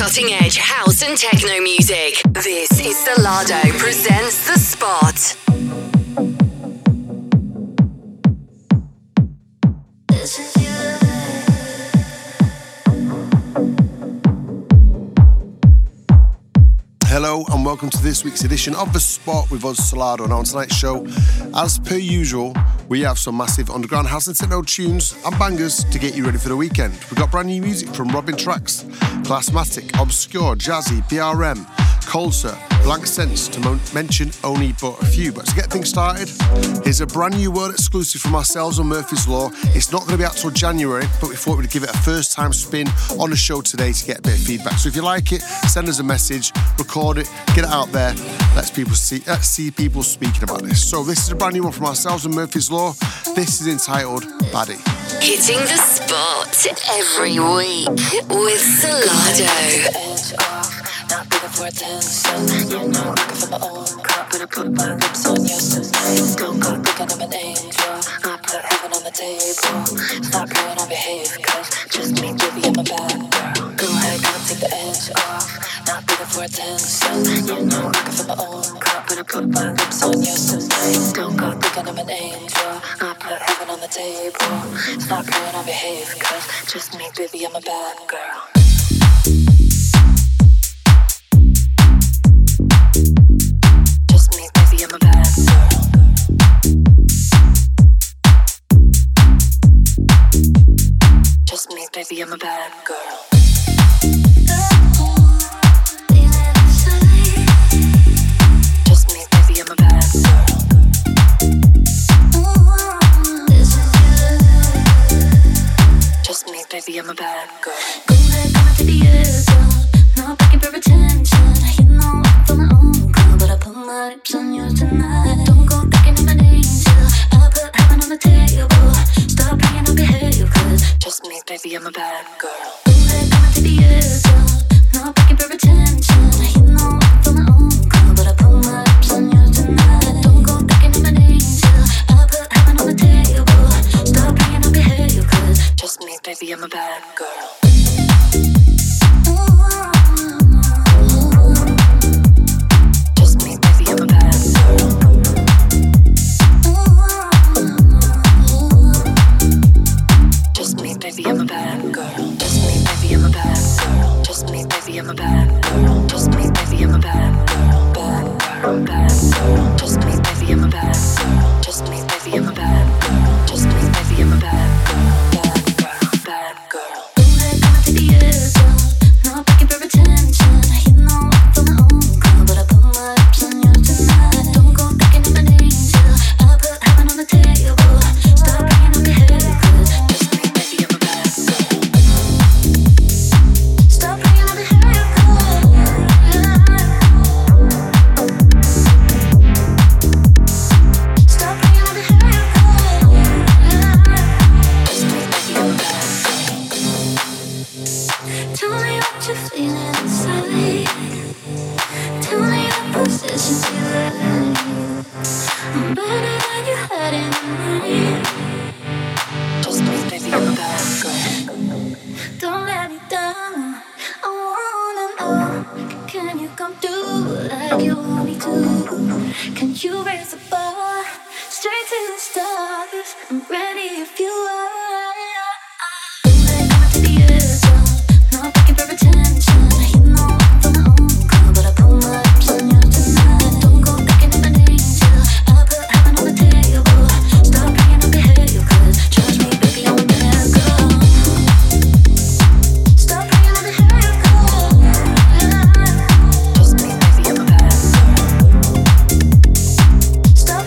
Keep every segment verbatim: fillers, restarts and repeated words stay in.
cutting-edge house and techno music. This is Solardo presents The Spot. Hello and welcome to this week's edition of The Spot with us, Solardo. And on tonight's show, as per usual, we have some massive underground house and techno tunes and bangers to get you ready for the weekend. We've got brand new music from Robin Trax, Classmatic, Obscure, Jazzy, B R M, Colser, Blank Sense, to mo- mention only but a few. But to get things started, here's a brand new world exclusive from ourselves on Murphy's Law. It's not going to be out till January, but we thought we'd give it a first time spin on the show today to get a bit of feedback. So if you like it, send us a message, record it, get it out there, let's people see, uh, see people speaking about this. So this is a brand new one from ourselves on Murphy's Law. This is entitled Baddie. Hitting the spot every week with Solardo. Not looking for attention, you know, looking for my own cup, but I put my lips on yours tonight. Don't go thinking I'm an angel, I put heaven on the table. Stop playing on behave, cause just me, baby, I'm a bad girl. Go ahead, go take the edge off. Not looking for attention, you know, looking for my own cup, but I put my lips on yours tonight. Don't go thinking I'm an angel, I put heaven on the table. Stop playing on behave, cause just me, baby, I'm a bad girl. I'm a bad girl. Just me, baby, I'm a bad girl. Just me, baby, I'm a bad girl. Just me, baby, I'm a bad girl. Go ahead, come to the edge, girl. Not begging for attention. You know I'm for my own girl, but I put my lips on yours tonight. Don't go thinking I'm an angel, I put heaven on the table. Stop playing on behave, cause just me, baby, I'm a bad girl. Go ahead, come to the edge, girl. Not begging for attention. You know I'm for my own girl, but I put my lips on yours tonight. Don't go thinking I'm an angel, I put heaven on the table. Stop playing on behave, cause just me, baby, I'm a bad girl. Baby, I'm a bad girl. Just me, baby, I'm a bad girl. Just me, baby, I'm a bad girl. Just me, baby, I'm a bad girl. Bad girl, bad girl. Just me, baby, I'm a bad girl. Just me, baby, I'm a bad girl. Just me, baby, I'm a bad girl. Bad girl, bad girl. Go ahead, come to the edge, girl. Not begging for attention. You know I'm for my own girl, but I put my lips on yours tonight. Don't go thinking I'm an angel, I put heaven on the table. Stop playing on behave, cause just me, baby, I'm a bad girl. Stop playing on behave, stop playing on behave. Just me, baby, I'm a bad girl. Tell me what you're feeling inside. Tell me your positions you like. I'm better than you had in mind. Just me, baby, I'm a bad girl. Don't let me down. I wanna know, can you come through like you want me to? Can you raise the bar straight to the stars? I'm ready if you are. Come to the edge, girl. Not begging for attention. You know I'm for my own girl, but I put my lips on yours tonight. Don't go thinking I'm an angel, I put heaven on the table. Stop playing on behave, cause trust me, baby, I'm a bad girl. Stop playing on behave, girl. Just me, baby, I'm a bad girl. Stop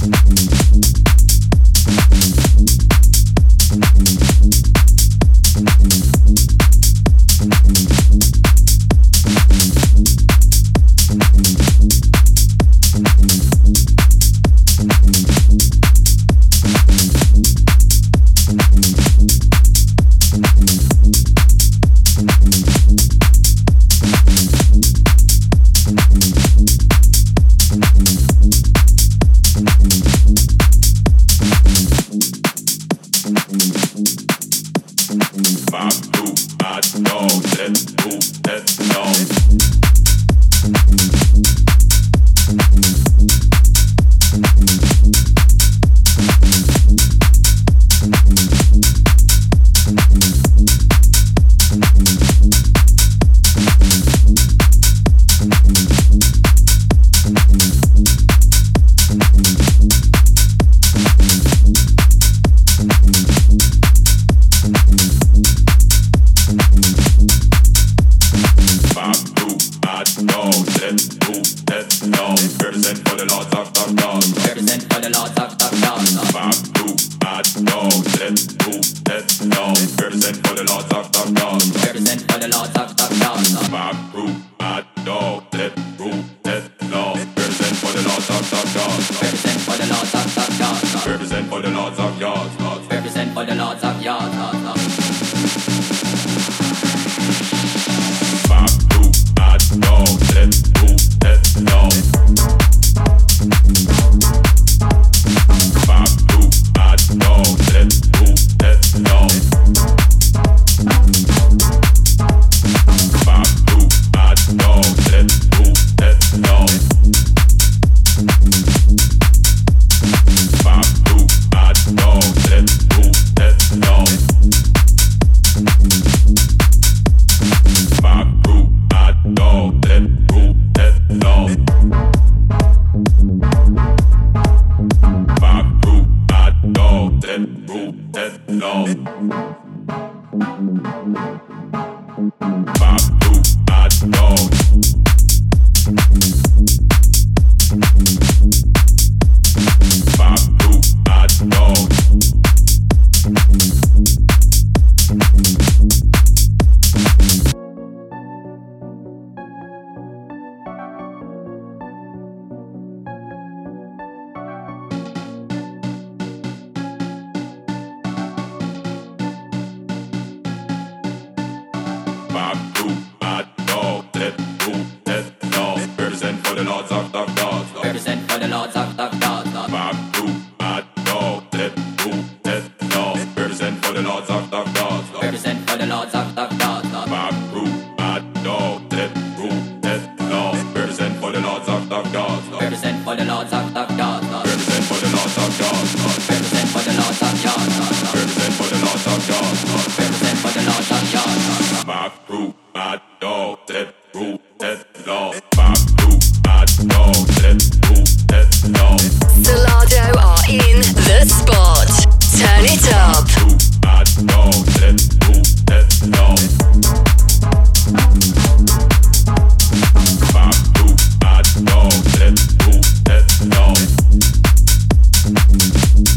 Let's go.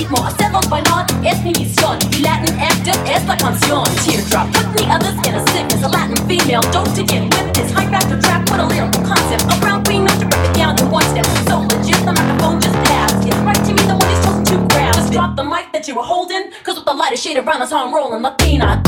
ritmo, hacemos bailar, es mi misión. Y Latin active es la canción. Teardrop, put the others in a sickness. A Latin female, dope to get with this hype after track with a lyrical concept. Around being known to break it down in one step. So legit, the microphone just passed. It's right to me, the one he's chosen to grab. Just drop the mic that you were holding, cause with the lighter shade around us, I'm rolling Latina.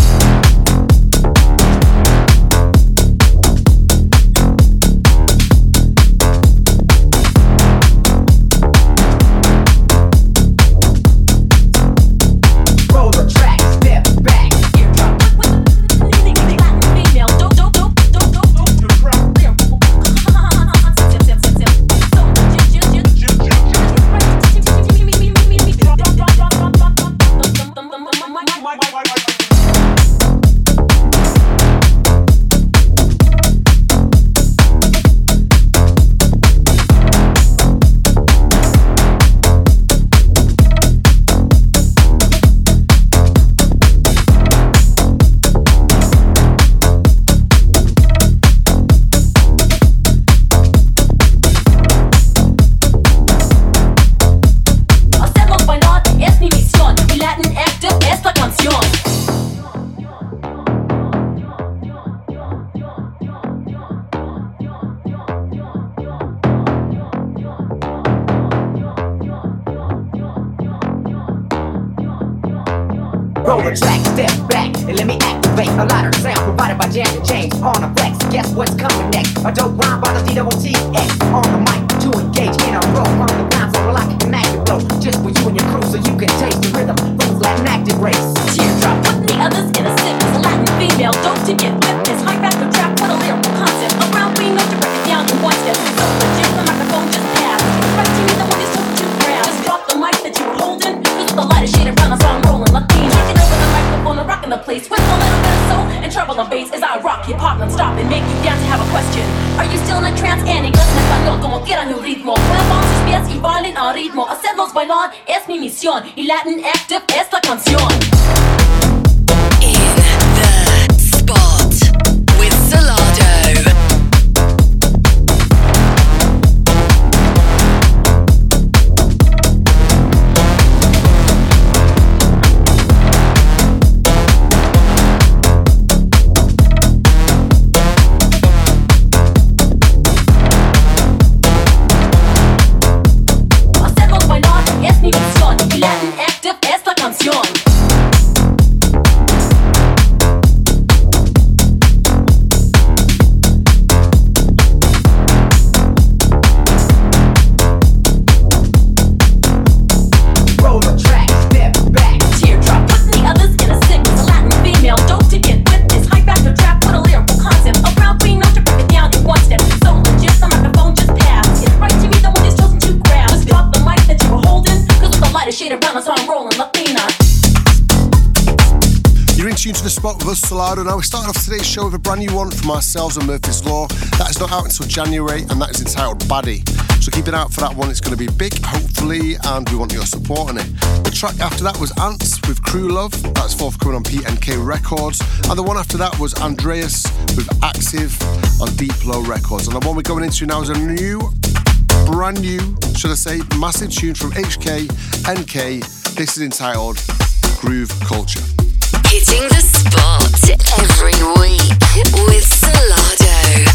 Roll the track, step back, and let me activate a lighter sound provided by Jan and James on a flex. Guess what's coming next? A dope rhyme by the D O T X on the mic to engage in a row from the ground so I can active flow just for you and your crew so you can taste the rhythm from Latin active race. Teardrop, putting the others in a sickness. A Latin female, dope to get with this hype after track with a lyrical concept. Around being known to break it down in one step. So legit, the microphone just passed. It's right to me, the one is chosen to grab. Just drop the mic that you were holding, cause with the lighter shade around us, I'm rolling Latina. Rocking the place with a little bit of soul and treble and bass as I rock hip hop non-stop and make you dance and have a question. Are you still in a trance? En inglés en español como quieran el ritmo. Muevan sus pies y bailen al ritmo. Hacerlos bailar es mi misión y Latin active es la canción. In the spot with Salado. Tuned to the spot with us, Salado. Now, we're starting off today's show with a brand new one from ourselves and Murphy's Law. That is not out until January, and that is entitled Baddie. So keep an eye out for that one. It's going to be big, hopefully, and we want your support on it. The track after that was Ants with Crew Love. That's forthcoming on P N K Records. And the one after that was Andreas with Active on Deep Low Records. And the one we're going into now is a new, brand new, should I say, massive tune from H K N K. This is entitled Groove Culture. Hitting the spot every week with Salado.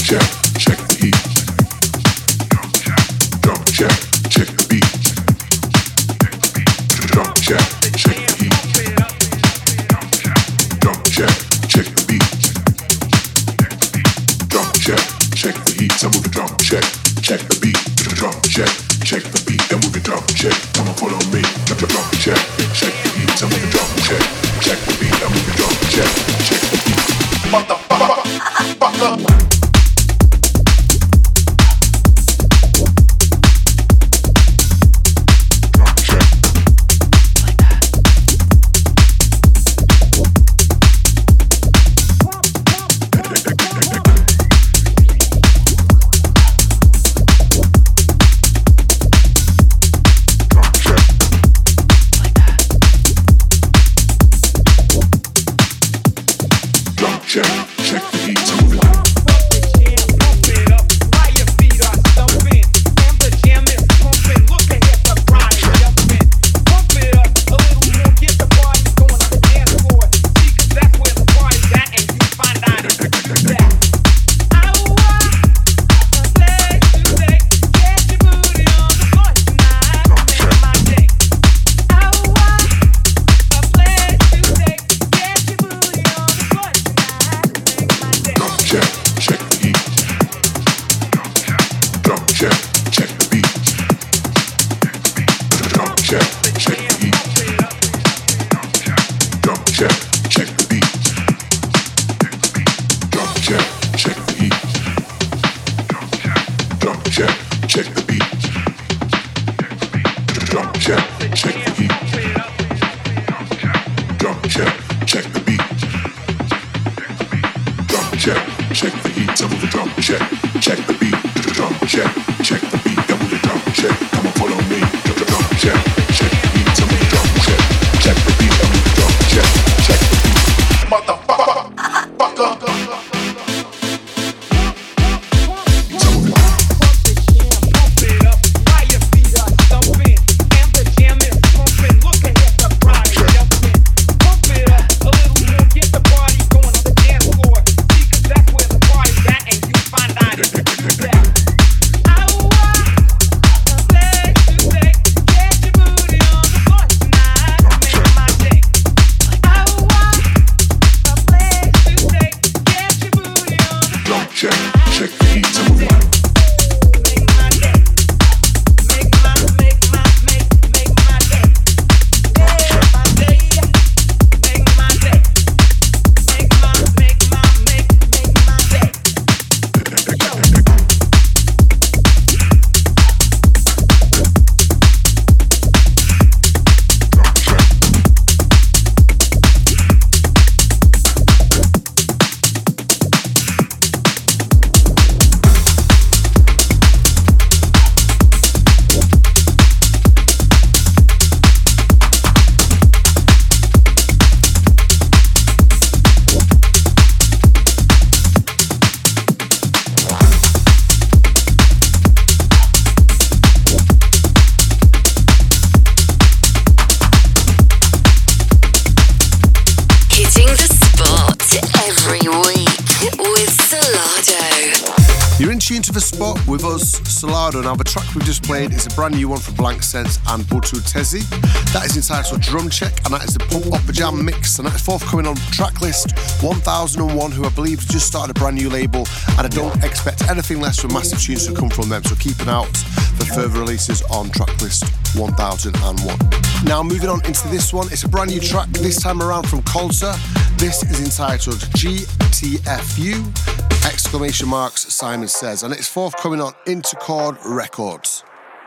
With us, Solardo. Now, the track we've just played is a brand new one from Blank Sense and Butu Tezi. That is entitled Drum Check, and that is the Pump Up the Jam mix, and that is forthcoming on Tracklist one thousand one, who I believe just started a brand new label, and I don't expect anything less from massive tunes to come from them, so keep an eye out for further releases on Tracklist one thousand one. Now, moving on into this one, it's a brand new track, this time around from Colza. This is entitled G T F U! Exclamation marks, Simon Says, and it's forthcoming on Intercord Records.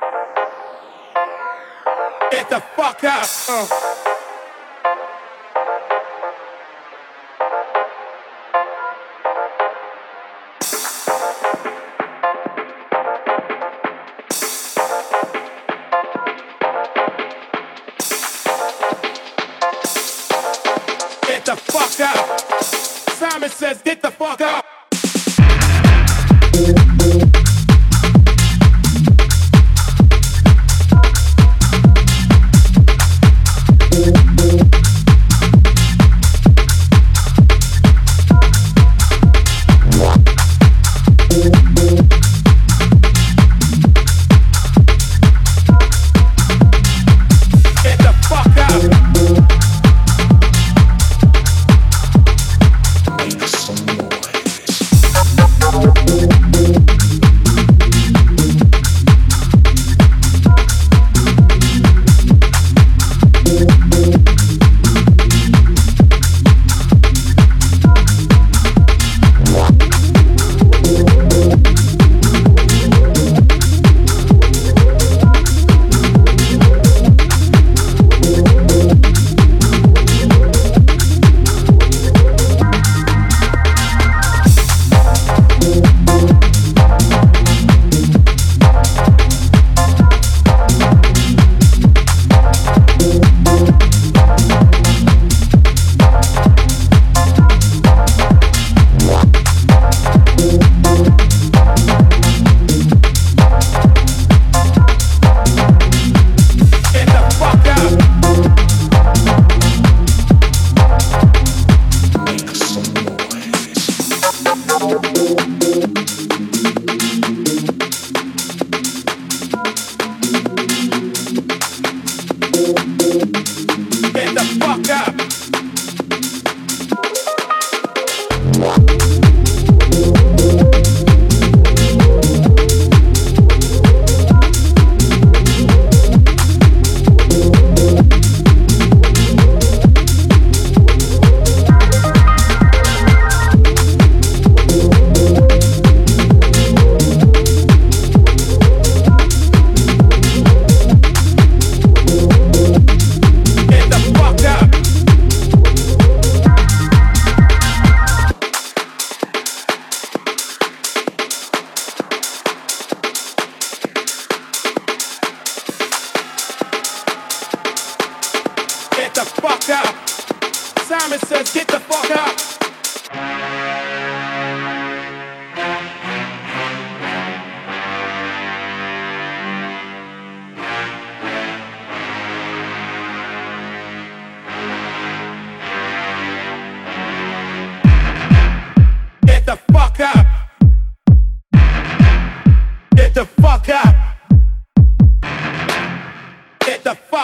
Get the fuck up! Uh. Get the fuck up! Simon Says, get the fuck up!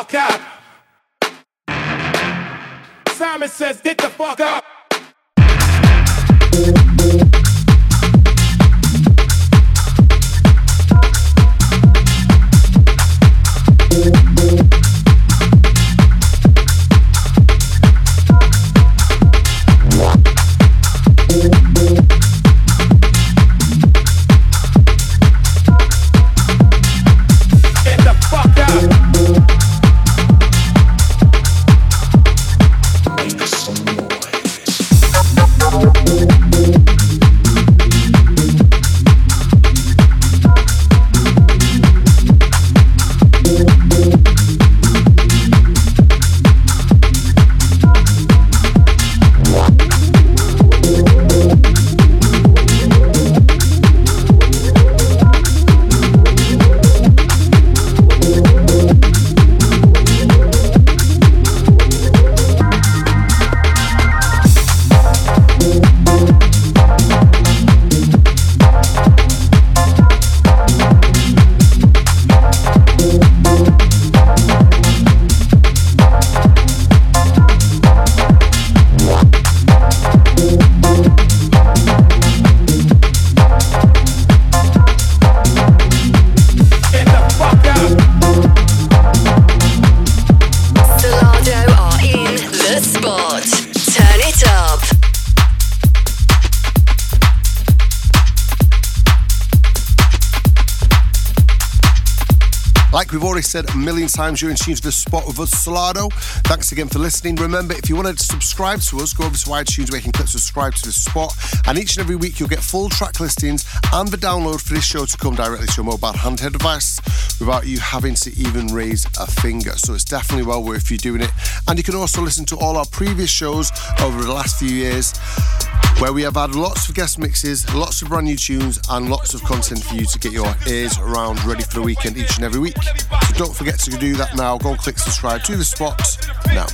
fuck out. Simon says, get the fuck up. Like we've already said a million times, you're in tune to The Spot with us, Solardo. Thanks again for listening. Remember, if you want to subscribe to us, go over to iTunes where you can click subscribe to The Spot. And each and every week you'll get full track listings and the download for this show to come directly to your mobile handheld device without you having to even raise a finger. So it's definitely well worth you doing it. And you can also listen to all our previous shows over the last few years, where we have had lots of guest mixes, lots of brand new tunes, and lots of content for you to get your ears around ready for the weekend each and every week. So don't forget to do that now. Go and click subscribe to The Spot now.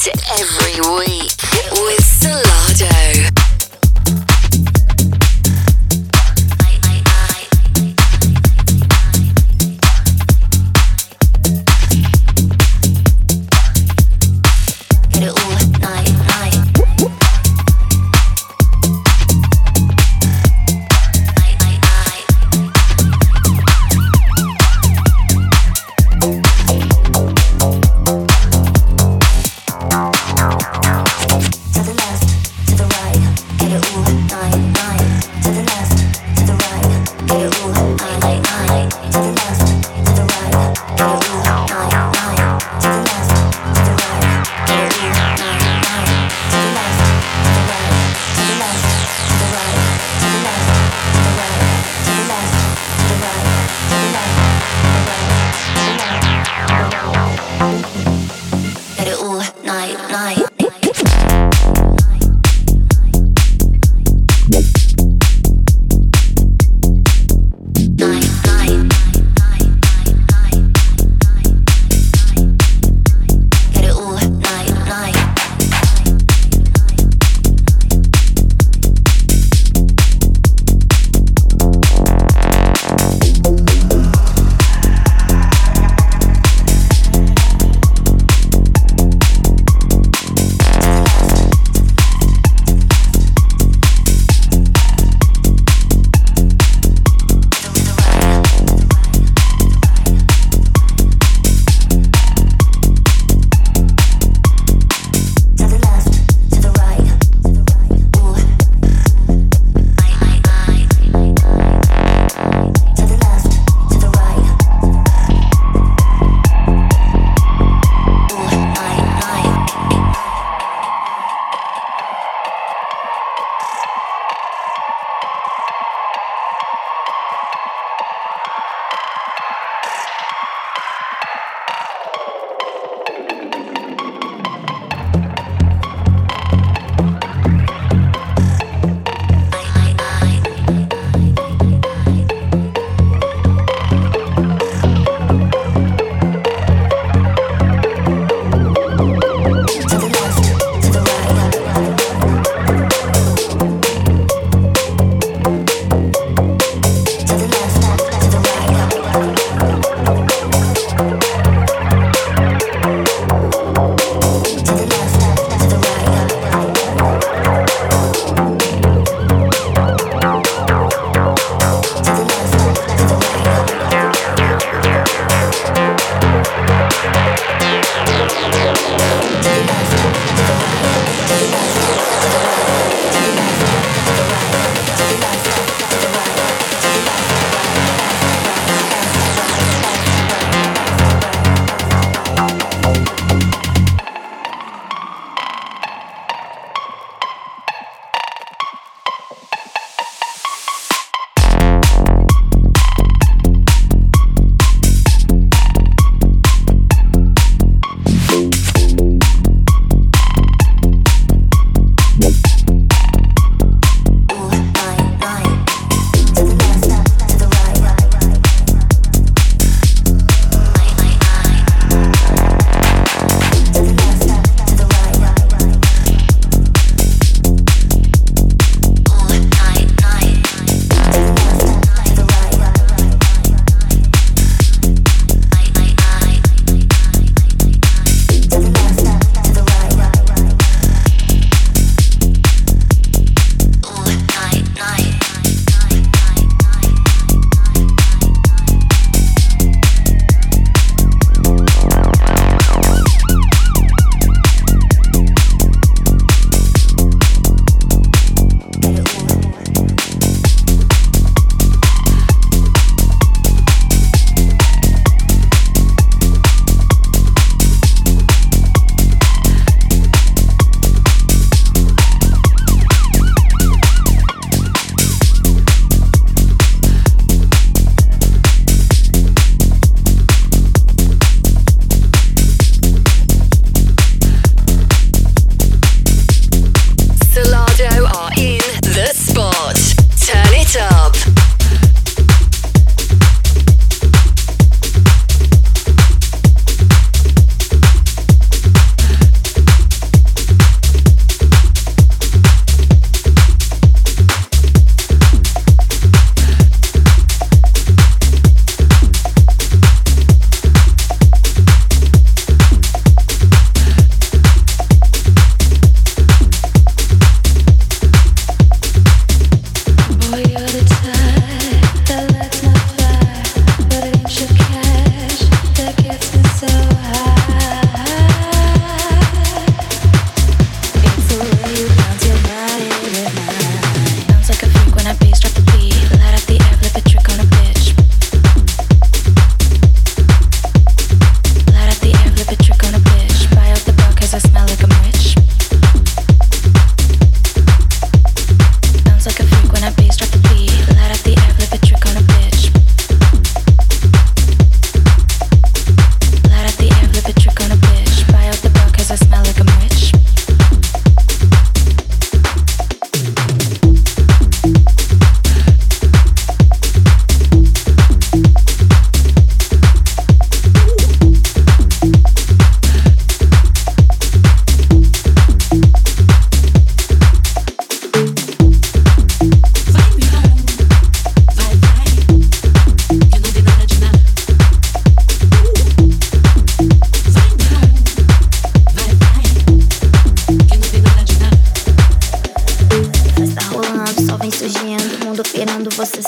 it every week with Solardo. To the left, to the right.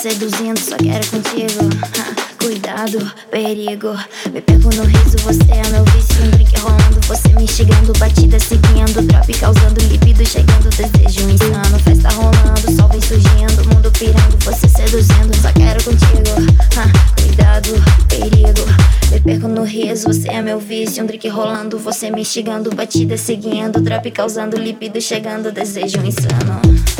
seduzindo, só quero contigo. Ha, cuidado, perigo. Me perco no riso, você é meu vício. Um drink rolando, você me instigando. Batida seguindo, drop causando libido. Chegando, desejo insano. Festa rolando, sol vem surgindo. Mundo pirando, você seduzindo, só quero contigo. Ha, cuidado, perigo. Me perco no riso, você é meu vício. Um drink rolando, você me instigando. Batida seguindo, drop causando libido. Chegando, desejo insano.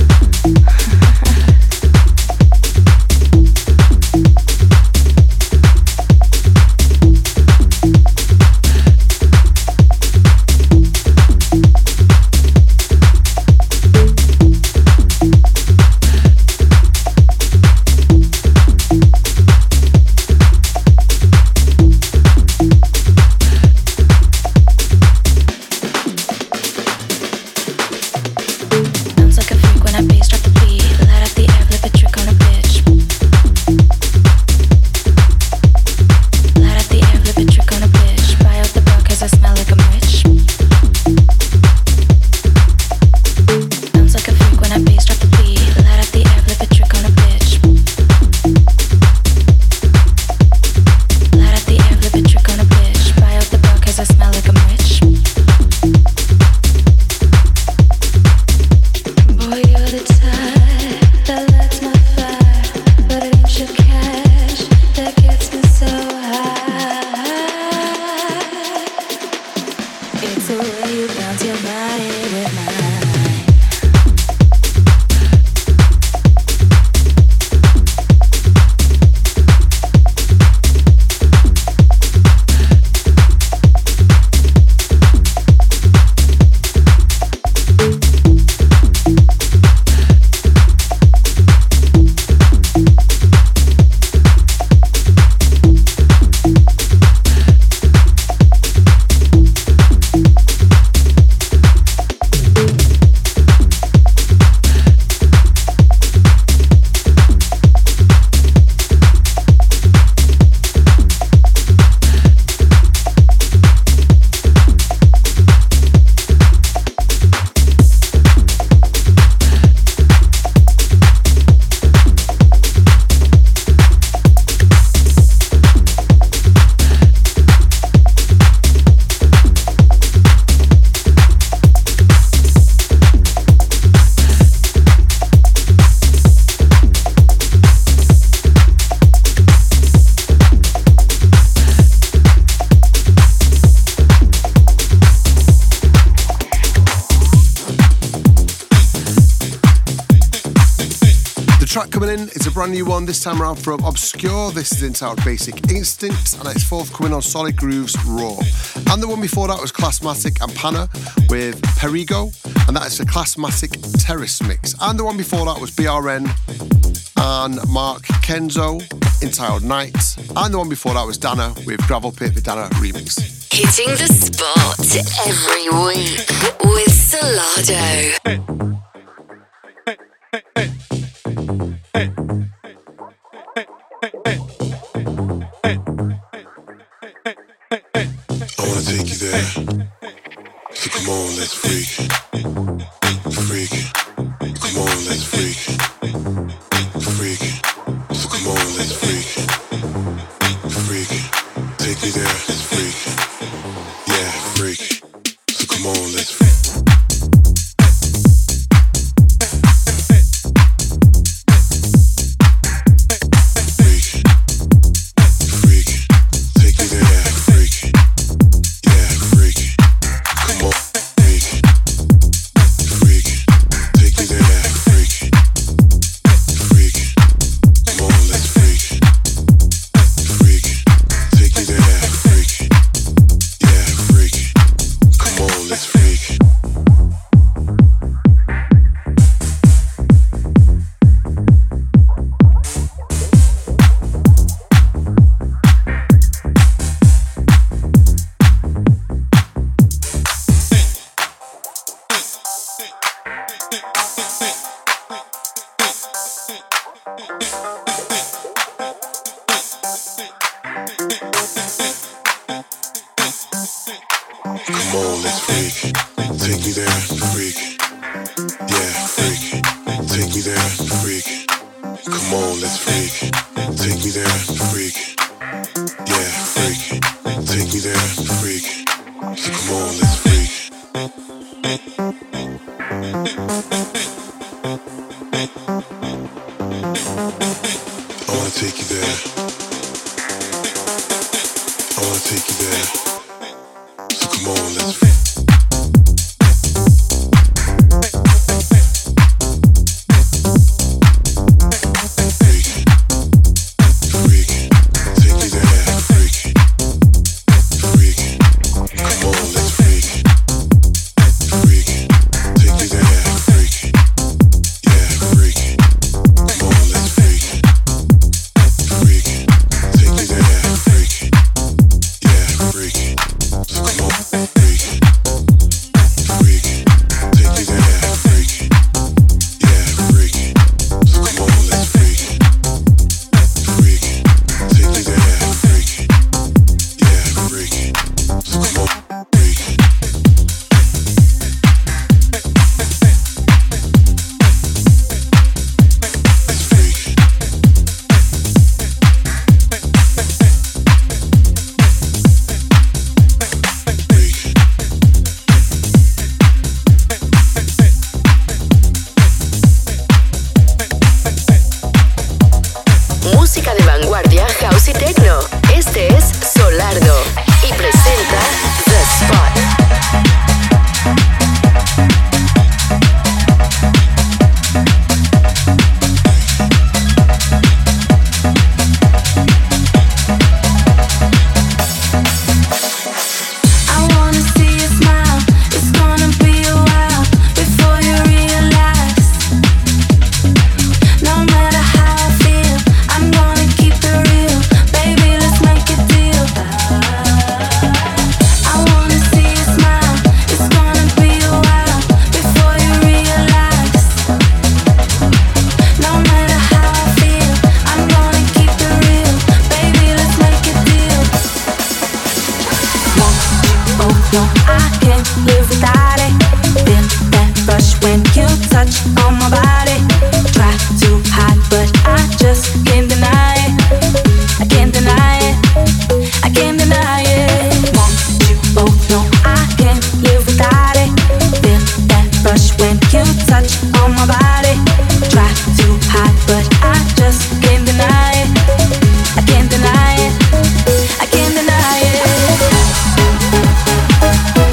It's a brand new one this time around from Obscure. This is entitled Basic Instinct and it's forthcoming on Solid Grooves Raw. And the one before that was Classmatic and Pana with Perigo, and that is the Classmatic Terrace mix. And the one before that was B R N and Mark Kenzo entitled Night. And the one before that was Dana with Gravel Pit, the Dana remix. Hitting the spot every week with Solardo. Hey, hey, hey, hey. Hey, hey, hey, hey, hey, hey. I wanna take you there. So come on, let's freak. Freak. Come on, let's freak. Freak. So come on, let's freak. Freak. Take me there, let's freak. Yeah, freak. So come on, let's freak. Come come on, let's freak. Take me there, freak. Yeah, freak. Take me there, freak. So come on, let's freak. I wanna take you there. I wanna take you there. So come on, let's freak. Deny it. I can't deny it.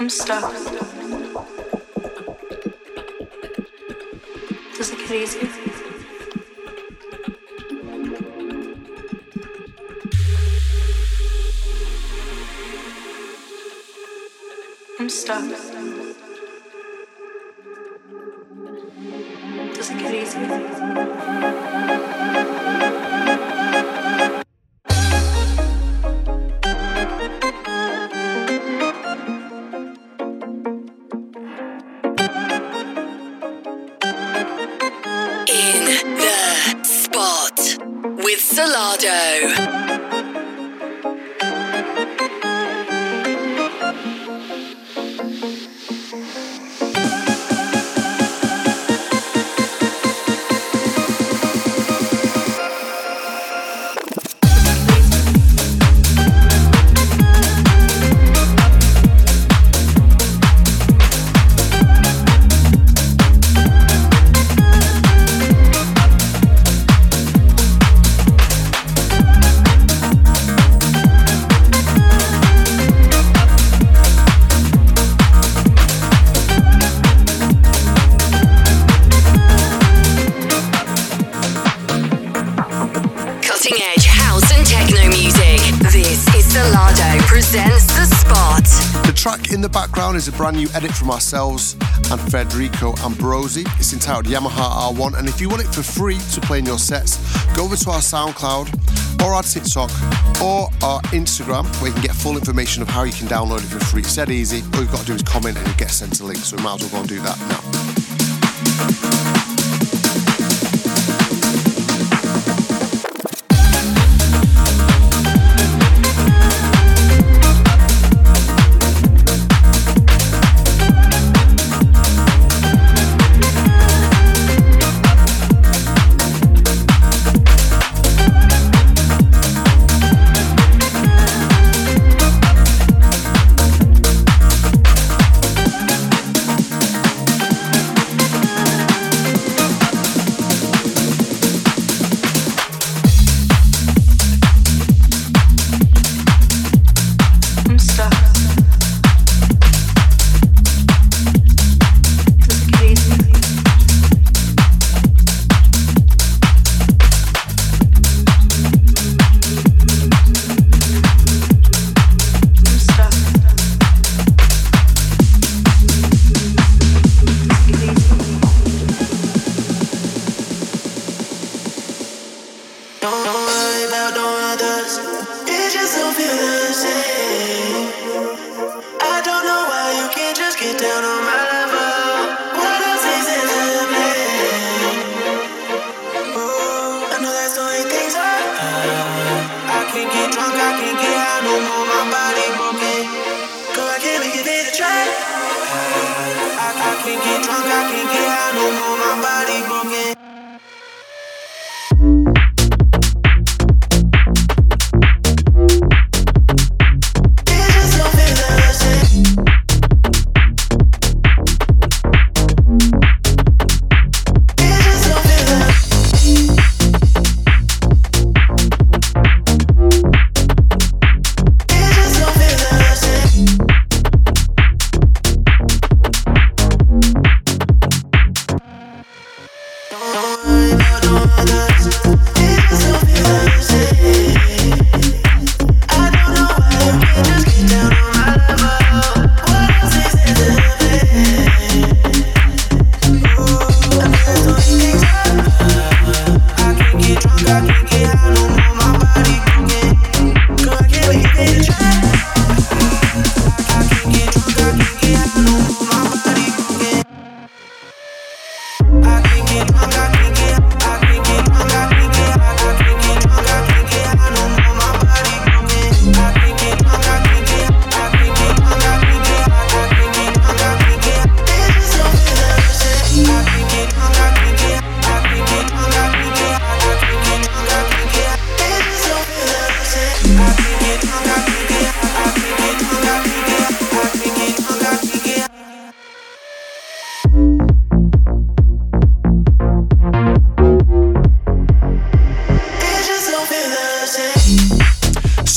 I'm stuck. Does it get easier? I'm stuck. Does it get easier? Salado. In the background is a brand new edit from ourselves and Federico Ambrosi. It's entitled Yamaha R one, and if you want it for free to play in your sets, go over to our SoundCloud or our TikTok or our Instagram, where you can get full information of how you can download it for free. It's dead easy. All you've got to do is comment and you get sent a link, so we might as well go and do that now.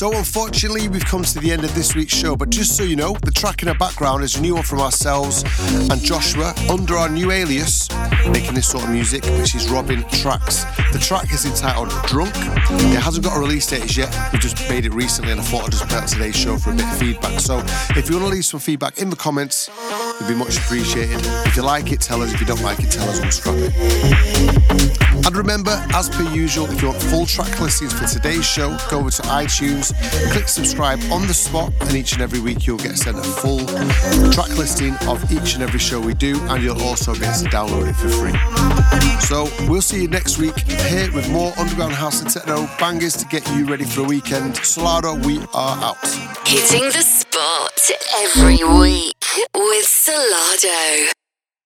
So unfortunately, we've come to the end of this week's show, but just so you know, the track in the background is a new one from ourselves and Joshua under our new alias, making this sort of music, which is Robin Tracks. The track is entitled Drunk. It hasn't got a release date as yet. We just made it recently and I thought I'd just put out today's show for a bit of feedback. So if you want to leave some feedback in the comments, it'd be much appreciated. If you like it, tell us. If you don't like it, tell us. We'll scrap it. And remember, as per usual, if you want full track listings for today's show, go over to iTunes, click subscribe on the spot, and each and every week you'll get sent a full track listing of each and every show we do, and you'll also get to download it for free. So we'll see you next week here with more underground house and techno bangers to get you ready for a weekend. Solardo, we are out. Hitting the spot every week with Solardo.